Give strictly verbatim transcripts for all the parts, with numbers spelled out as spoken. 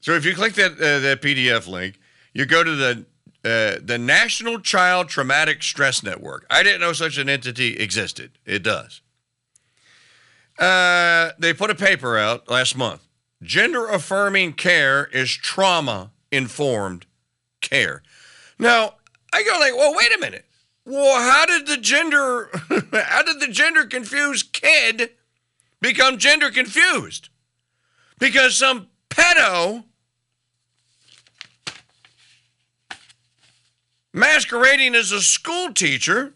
So if you click that uh, that P D F link, you go to the uh, the National Child Traumatic Stress Network. I didn't know such an entity existed. It does. Uh, they put a paper out last month. Gender-affirming care is trauma-informed care. Now, I go like, well, wait a minute. Well, how did the gender, how did the gender-confused kid become gender-confused? Because some pedo masquerading as a school teacher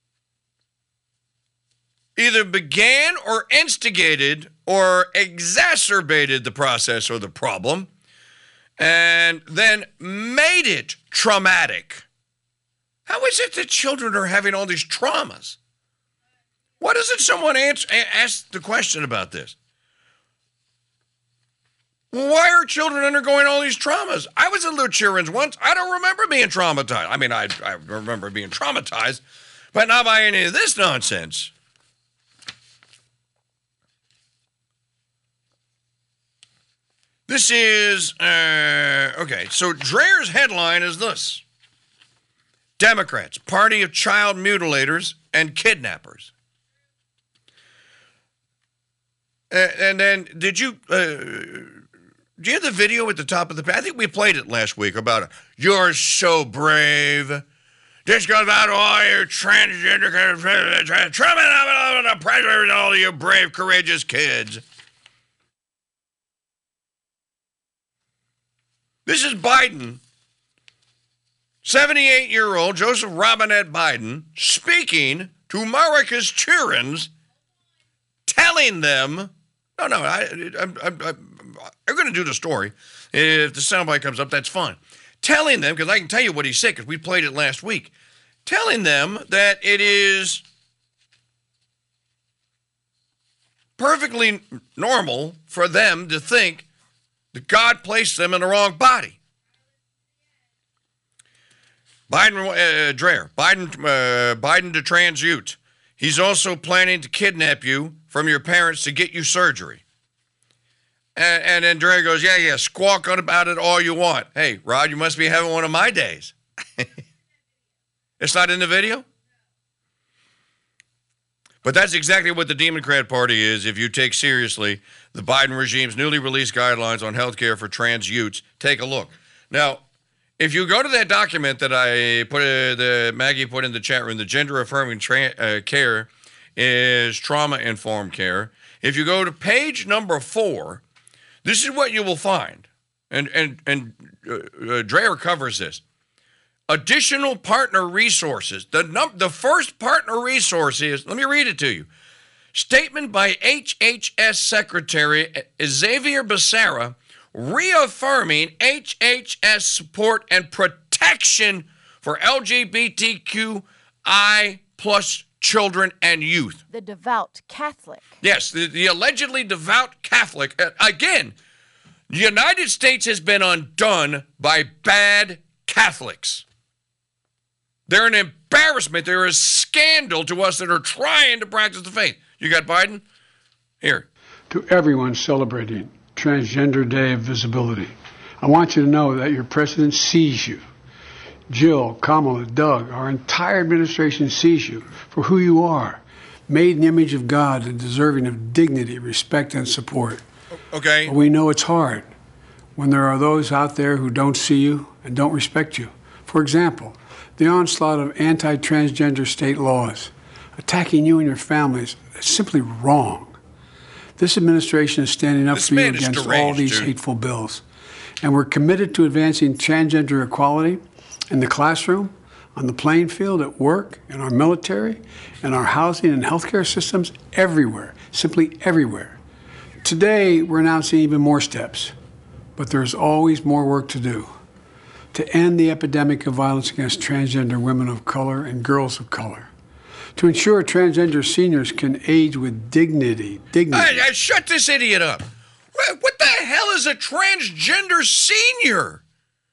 either began or instigated or exacerbated the process or the problem and then made it traumatic. How is it that children are having all these traumas? Why doesn't someone answer, ask the question about this? Why are children undergoing all these traumas? I was in Lucherians once. I don't remember being traumatized. I mean, I, I remember being traumatized, but not by any of this nonsense. This is, uh, okay, so Dreher's headline is this. Democrats, party of child mutilators and kidnappers. Uh, and then, did you, uh, do you have the video at the top of the page? I think we played it last week about, you're so brave. This goes out to all your transgender, pressure and all you brave, courageous kids. This is Biden, seventy-eight-year-old Joseph Robinette Biden, speaking to America's children, telling them, no, no, I, I'm, I'm, I'm going to do the story. If the soundbite comes up, that's fine. Telling them, because I can tell you what he said, because we played it last week, telling them that it is perfectly normal for them to think that God placed them in the wrong body. Biden, uh, Dreher, Biden, uh, Biden to trans youth. He's also planning to kidnap you from your parents to get you surgery. And, and then Dreher goes, yeah, yeah, squawk on about it all you want. Hey, Rod, you must be having one of my days. It's not in the video? But that's exactly what the Democrat Party is if you take seriously the Biden regime's newly released guidelines on health care for trans youths. Take a look. Now, if you go to that document that I put, uh, the Maggie put in the chat room, the gender-affirming tra- uh, care is trauma-informed care. If you go to page number four, this is what you will find. And, and, and uh, uh, Dreher covers this. Additional partner resources. The num- the first partner resource is, let me read it to you. Statement by H H S Secretary Xavier Becerra reaffirming H H S support and protection for L G B T Q I plus children and youth. The devout Catholic. Yes, the, the allegedly devout Catholic. Uh, again, the United States has been undone by bad Catholics. They're an embarrassment. They're a scandal to us that are trying to practice the faith. You got Biden? Here. To everyone celebrating Transgender Day of Visibility, I want you to know that your president sees you. Jill, Kamala, Doug, our entire administration sees you for who you are, made in the image of God and deserving of dignity, respect, and support. Okay. But we know it's hard when there are those out there who don't see you and don't respect you. For example, the onslaught of anti-transgender state laws attacking you and your families is simply wrong. This administration is standing up This for you man is against all deranged, these dude. hateful bills. And we're committed to advancing transgender equality in the classroom, on the playing field, at work, in our military, in our housing and healthcare systems, everywhere, simply everywhere. Today, we're announcing even more steps, but there's always more work to do to end the epidemic of violence against transgender women of color and girls of color, to ensure transgender seniors can age with dignity. Dignity. Hey, hey, shut this idiot up. What, what the hell is a transgender senior?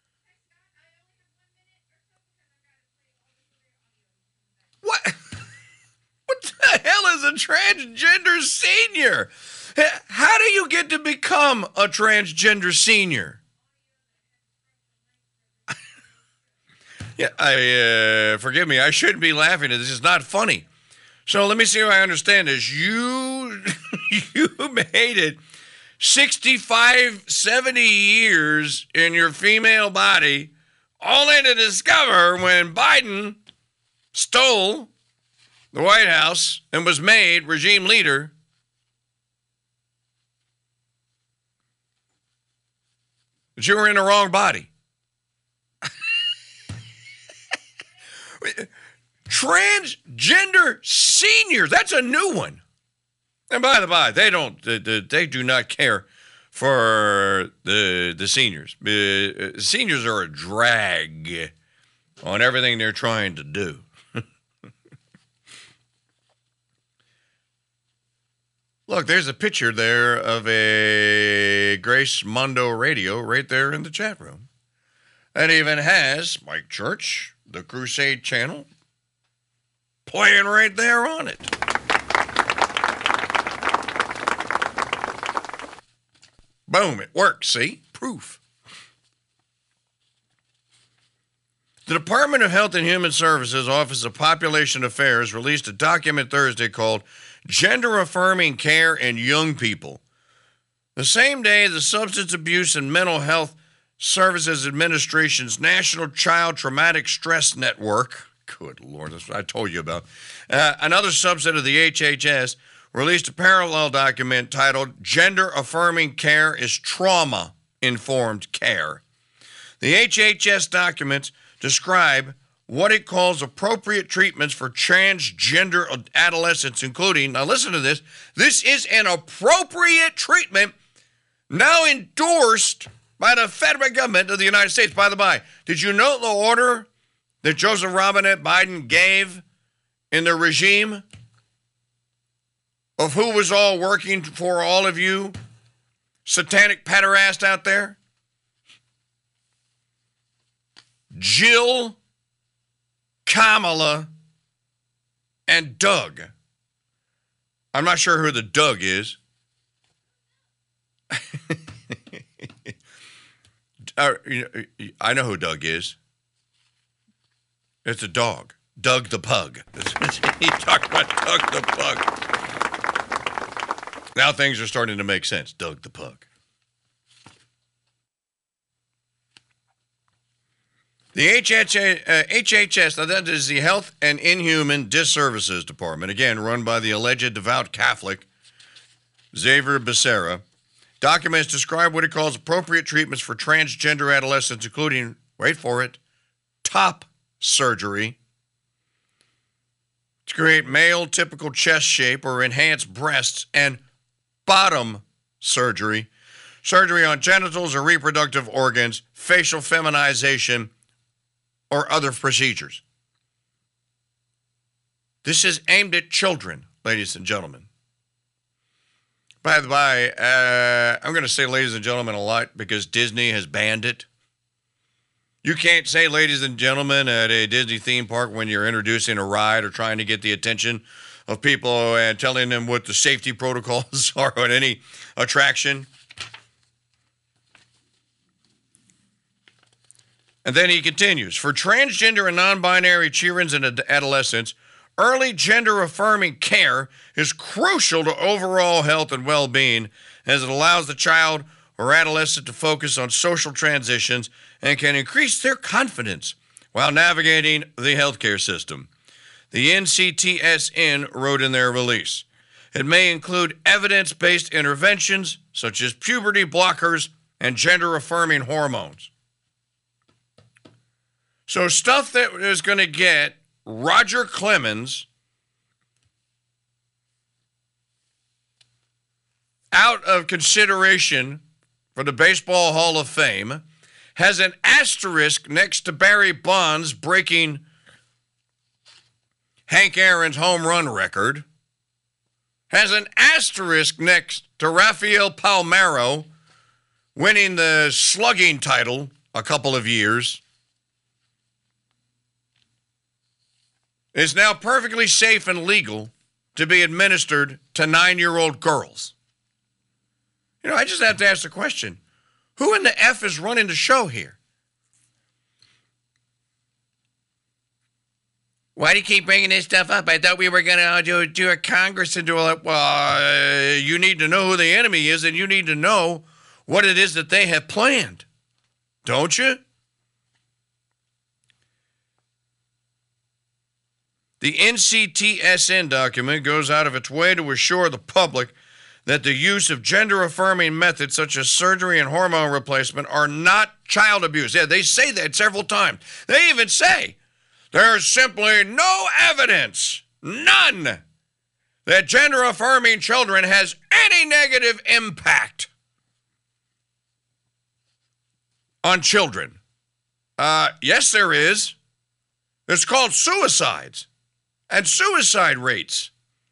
What? What the hell is a transgender senior? How do you get to become a transgender senior? Yeah, I uh, forgive me. I shouldn't be laughing. This is not funny. So let me see if I understand this. You, you made it sixty-five, seventy years in your female body, only to discover when Biden stole the White House and was made regime leader, that you were in the wrong body. Transgender seniors, that's a new one. And by the by, they don't, they, they do not care for the the seniors. Uh, seniors are a drag on everything they're trying to do. Look, there's a picture there of a Grace Mondo radio right there in the chat room. It even has Mike Church, the Crusade Channel, playing right there on it. Boom, it works, see? Proof. The Department of Health and Human Services Office of Population Affairs released a document Thursday called Gender Affirming Care in Young People. The same day, the Substance Abuse and Mental Health Services Administration's National Child Traumatic Stress Network, good Lord, that's what I told you about, uh, another subset of the H H S, released a parallel document titled Gender Affirming Care is Trauma-Informed Care. The H H S documents describe what it calls appropriate treatments for transgender adolescents, including, now listen to this, this is an appropriate treatment now endorsed by the federal government of the United States. By the by, did you note the order that Joseph Robinette Biden gave in the regime of who was all working for all of you satanic pederasts out there? Jill, Kamala, and Doug. I'm not sure who the Doug is. uh, you know, I know who Doug is. It's a dog. Doug the Pug. He talked about Doug the Pug. Now things are starting to make sense. Doug the Pug. The H H S, uh, H H S, now that is the Health and Inhuman Disservices Department, again, run by the alleged devout Catholic Xavier Becerra, documents describe what it calls appropriate treatments for transgender adolescents, including, wait for it, top surgery to create male typical chest shape or enhance breasts, and bottom surgery, surgery on genitals or reproductive organs, facial feminization, or other procedures. This is aimed at children, ladies and gentlemen. By the by, uh, I'm going to say ladies and gentlemen a lot because Disney has banned it. You can't say ladies and gentlemen at a Disney theme park when you're introducing a ride or trying to get the attention of people and telling them what the safety protocols are on any attraction. And then he continues, for transgender and non-binary children and adolescents, early gender-affirming care is crucial to overall health and well-being as it allows the child or adolescent to focus on social transitions and can increase their confidence while navigating the healthcare system. The N C T S N wrote in their release, it may include evidence-based interventions such as puberty blockers and gender-affirming hormones. So stuff that is going to get Roger Clemens out of consideration for the Baseball Hall of Fame has an asterisk next to Barry Bonds breaking Hank Aaron's home run record, has an asterisk next to Rafael Palmeiro winning the slugging title a couple of years, is now perfectly safe and legal to be administered to nine-year-old girls. You know, I just have to ask the question, who in the F is running the show here? Why do you keep bringing this stuff up? I thought we were going to do, do a Congress and do all that. Well, uh, you need to know who the enemy is, and you need to know what it is that they have planned. Don't you? The N C T S N document goes out of its way to assure the public that the use of gender-affirming methods such as surgery and hormone replacement are not child abuse. Yeah, they say that several times. They even say there's simply no evidence, none, that gender-affirming children has any negative impact on children. Uh, yes, there is. It's called suicides and suicide rates.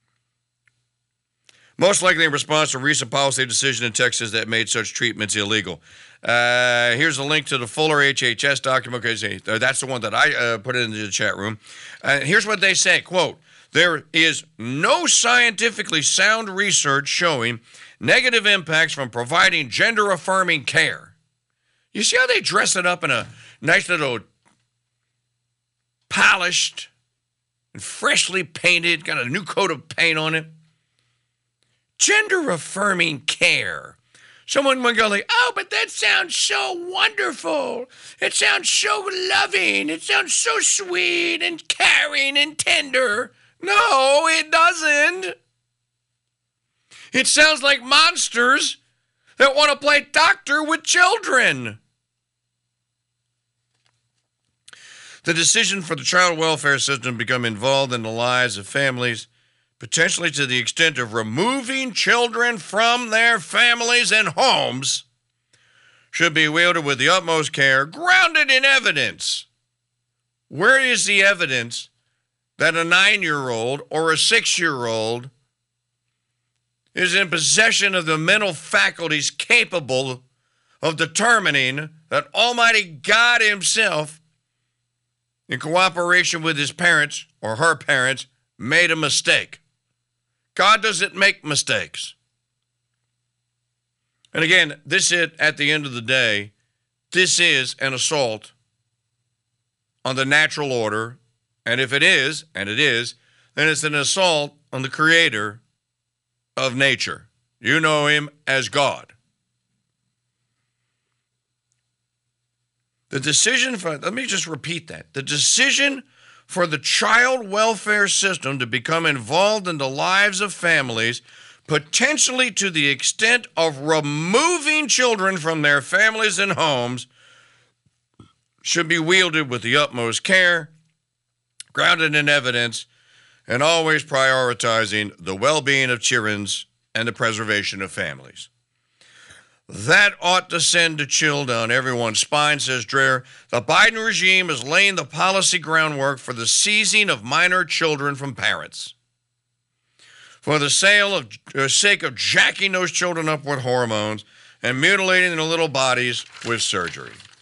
Most likely in response to a recent policy decision in Texas that made such treatments illegal. Uh, here's a link to the Fuller H H S document. Okay, that's the one that I uh, put into the chat room. Uh, here's what they say, quote, there is no scientifically sound research showing negative impacts from providing gender-affirming care. You see how they dress it up in a nice little polished and freshly painted, got a new coat of paint on it? Gender-affirming care. Someone would go like, oh, but that sounds so wonderful. It sounds so loving. It sounds so sweet and caring and tender. No, it doesn't. It sounds like monsters that want to play doctor with children. The decision for the child welfare system to become involved in the lives of families, potentially to the extent of removing children from their families and homes, should be wielded with the utmost care, grounded in evidence. Where is the evidence that a nine-year-old or a six-year-old is in possession of the mental faculties capable of determining that Almighty God Himself, in cooperation with his parents or her parents, made a mistake? God doesn't make mistakes. And again, this is, at the end of the day, this is an assault on the natural order. And if it is, and it is, then it's an assault on the creator of nature. You know him as God. The decision for, let me just repeat that. The decision for the child welfare system to become involved in the lives of families, potentially to the extent of removing children from their families and homes, should be wielded with the utmost care, grounded in evidence, and always prioritizing the well-being of children and the preservation of families. That ought to send a chill down everyone's spine, says Dreher. The Biden regime is laying the policy groundwork for the seizing of minor children from parents, for the sale of, uh, sake of jacking those children up with hormones and mutilating their little bodies with surgery.